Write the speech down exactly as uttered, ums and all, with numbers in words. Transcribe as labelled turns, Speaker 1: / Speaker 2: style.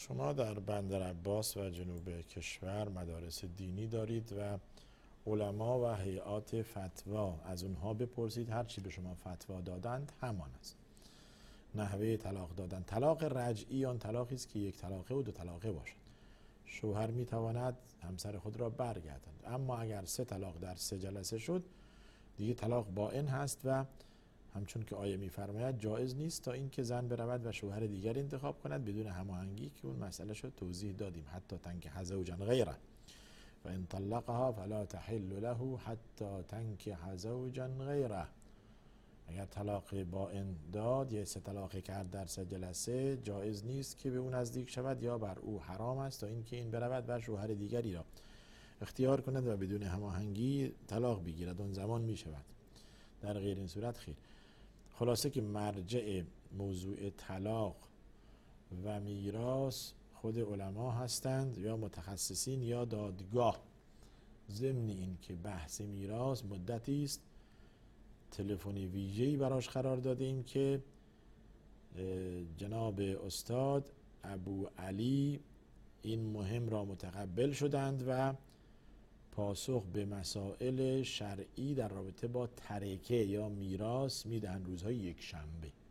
Speaker 1: شما در بندر عباس و جنوب کشور مدارس دینی دارید و علما و هیئات فتوا، از اونها بپرسید هر چی به شما فتوا دادند همان است. نحوه طلاق دادن، طلاق رجعی آن طلاقی است که یک طلاقه و دو طلاقه باشد. شوهر میتواند همسر خود را برگرداند، اما اگر سه طلاق در سه جلسه شد دیگه طلاق بائن هست و همچون که آیه میفرماید جایز نیست تا اینکه زن برود و شوهر دیگر انتخاب کند بدون هماهنگی، که اون مسئله شد توضیح دادیم. حتی تنکح زوجا غیره و ان طلقها فلا تحل له حتی تنکح زوجا غیره. اگر طلاق بائن داد یا سه طلاق کرد در سه جلسه، جایز نیست که به اون نزدیک شود یا بر او حرام است تا اینکه این برود و شوهر دیگری را اختیار کند و بدون هماهنگی طلاق بگیرد، اون زمان می شود. در غیر این صورت خیر. خلاصه که مرجع موضوع طلاق و میراث خود علما هستند یا متخصصین یا دادگاه. ضمن این که بحث میراث مدتی است تلفنی ویژه‌ای براش قرار دادیم که جناب استاد ابو علی این مهم را متقبل شدند و پاسخ به مسائل شرعی در رابطه با ترکه یا میراث میدهند روزهای یک شنبه.